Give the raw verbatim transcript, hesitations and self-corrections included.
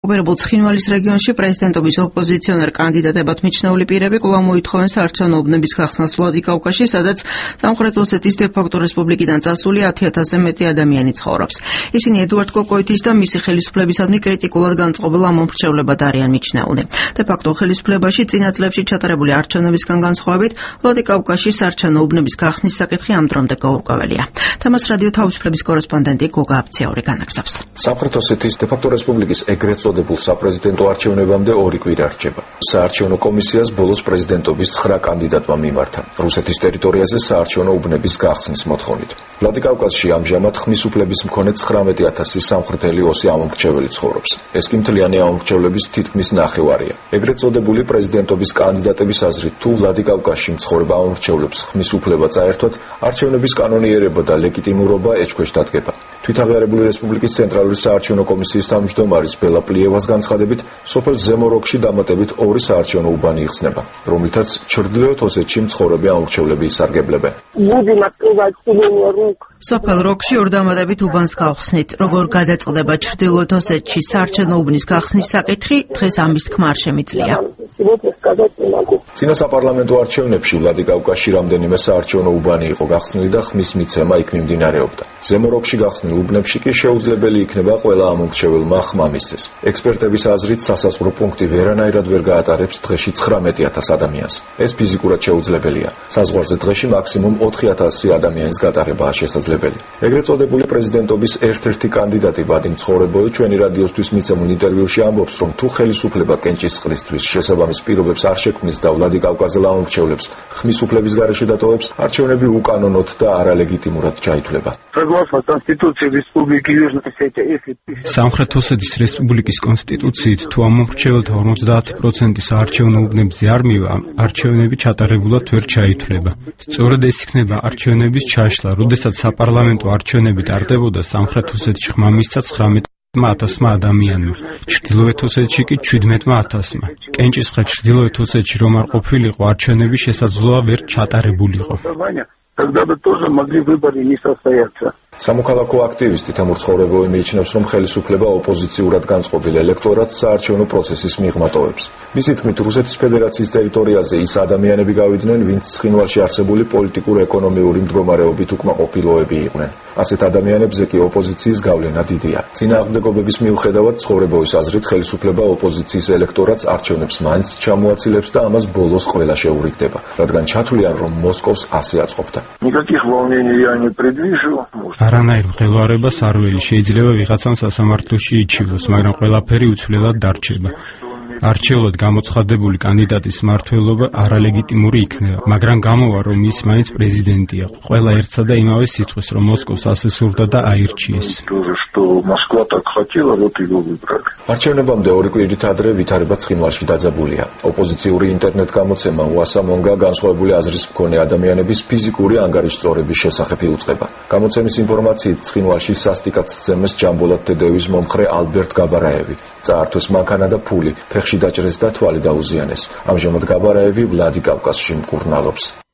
ოკუპირებულ ცხინვალის რეგიონში პრეზიდენტობის ოპოზიციონერ კანდიდატებად მიჩნეული პირები კვლავ მოითხოვენ საარჩევნო უბნების გახსნას ვლადიკავკაში, სადაც სამხრეთ ოსეთის დე-ფაქტო რესპუბლიკიდან წასული ათი ათასზე მეტი ადამიანი ცხოვრობს. ისინი ედუარდ კოკოიძის და მისი ხელისუფლებისადმი კრიტიკულად განწყობილ ამომრჩევლებად არიან მიჩნეული. დე-ფაქტო ხელისუფლებაში წინა წლებში ჩატარებული არჩევნებისგან განსხვავებით, ვლადიკავკაში საარჩევნო უბნების გახსნის საკითხი ამ დრომდე გაურკვეველია. თემას რადიო თავისუფლების კორესპონდენტი გოგა აბციაური განაგრძობს. სამხრეთ ოსეთის დე-ფაქტო რესპუბლიკის ეგრეთ წოდებულ საპრეზიდენტო არჩევნებამდე ორი კვირა რჩება. საარჩევნო კომისიას ბოლოს პრეზიდენტობის ცხრა კანდიდატმა მიმართა რუსეთის ტერიტორიაზე საარჩევნო უბნების გახსნის მოთხოვნით. ვლადიკავკაზში ამჟამად ხმის უფლების მქონე ცხრამეტი ათასი სამხრეთელი ოსი ამომრჩეველი ცხოვრობს. ეს კი მთლიანი ამომრჩევლების თითქმის ნახევარია. ეგრეთ წოდებული პრეზიდენტობის კანდიდატების აზრით, თუ ვლადიკავკაზში მცხოვრებ ამომრჩევლებს ხმის უფლება წაერთვათ, არჩევნების კანონიერება და ლეგიტიმურობა ეჭქვეშ დადგება. თვითაღიარებული რესპუბლიკის ცენტრალური საარჩევნო კომისიის თავმჯდომარის ბელა პლიევას განცხადებით, სოფელ ზემო როგში დამატებით ორი საარჩევნო უბანი იხსნება, რომლითაც ჩრდილოეთ ოსეთში მცხოვრები ამომრჩევლები ისარგებლებენ. სოფელ როგში ორ დამატებით უბანს გავხსნით. როგორ გადაწყდება ჩრდილოეთ ოსეთში საარჩევნო უბნის გახსნის საკითხი, დღეს ამის თქმა არ შემიძლია. წინა საპარლამენტო არჩევნებში ვლადიკავკაზში რამდენიმე საარჩევნო უბანი იყო გახსნილი და ხმის მიცემა იქ მიმდინარეობდა. ზემო როგში გახსნილ უბნებში კი შეუძლებელი იქნება ყველა ამომრჩეველმა ხმა მისცეს. ექსპერტების აზრით, სასაზღვრო პუნქტი ვერანაირად ვერ გაატარებს დღეში ცხრამეტი ათას ადამიანს. ეს ფიზიკურად შეუძლებელია. საზღვარზე დღეში მაქსიმუმ ოთხი ათასი ადამიანის გატარებაა შესაძლებელი. ეგრეთ წოდებული პრეზიდენტობის ერთ-ერთი კანდიდატი ვადიმ ცხოვრებოი ჩვენი რადიოსთვის მიცემულ ინტერვიუში ამბობს, რომ თუ ხელისუფლება კენჭისყრისთვის შესაბამის პირობებს არ შექმნის და ვლადიკავკაზელ ამომრჩევლებს ხმის უფლების გარეშე დატოვებს, არჩევნები უკანონოდ და არალეგიტიმურად ჩაითვლება. სამხრეთ ოსეთის რესპუბლიკის კონსტიტუციით, თუ ამომრჩეველთა ორმოცდაათი პროცენტი საარჩევნო უბნებზე არ მივა, არჩევნები ჩატარებულად ვერ ჩაითვლება. სწორედ ეს იქნება არჩევნების ჩაშლა, როდესაც საპარლამენტო არჩევნები ტარდებოდა, სამხრეთ ოსეთში ხმა მისცა ცხრამეტი ათასმა ადამიანმა, ჩრდილოეთ ოსეთში კი ჩვიდმეტმა ათასმა. კენჭისყრა ჩრდილოეთ ოსეთში რომ არ ყოფილიყო, არჩევნები შესაძლოა ვერ ჩატარებულიყო. სამოქალაქო აქტივისტი თემურ ცხოვრებოვი მიიჩნევს, რომ ხელისუფლება ოპოზიციურად განწყობილ ელექტორატს საარჩევნო პროცესის მიღმა ტოვებს. მისი თქმით, რუსეთის ფედერაციის ტერიტორიაზე ის ადამიანები გავიდნენ, ვინც ცხინვალში არსებული პოლიტიკურ-ეკონომიური მდგომარეობით უკმაყოფილოები იყვნენ. ასეთ ადამიანებზე კი ოპოზიციის გავლენა დიდია. წინააღმდეგობების მიუხედავად, ცხოვრებოვის აზრით, ხელისუფლება ოპოზიციის ელექტორატს არჩევნებს მაინც ჩამოაცილებს და ამას ბოლოს ყველა შეურიგდება, რადგან ჩათვლიან, რომ მოსკოვს ასე აწყობდა. არანაირ მღელვარებას არ ველი, შეიძლება ვიღაცამ სასამართლოში იჩივოს, მაგრამ ყველაფერი უცვლელად დარჩება. არჩევლად გამოცხადებული კანდიდატის მმართველობა არალეგიტიმური იქნება, მაგრამ გამოვა, რომ ის მაინც პრეზიდენტია. ყველა ერთსა და იმავე სიტყვის, რომ მოსკოვს ასე სურდა და აირჩიეს. არჩევნებამდე ორი კვირით ადრე ვითარება ცხინვალში დაძაბულია. ოპოზიციური ინტერნეტ გამოცემა უასამონგა განსხვავებული აზრის მქონე ადამიანების ფიზიკური ანგარიშწორების შესახებ იუწყება. გამოცემის ინფორმაციით, ცხინვალში სასტიკად სცემეს ჯამბოლად დედევის მომხრე ალბერტ გაბარაევი. წაართვეს მანქანა და ფული, ფეხში დაჭრეს და თვალი დაუზიანეს. ამჟამად გაბარაევი ვლადიკავკაზში მკურნალობს.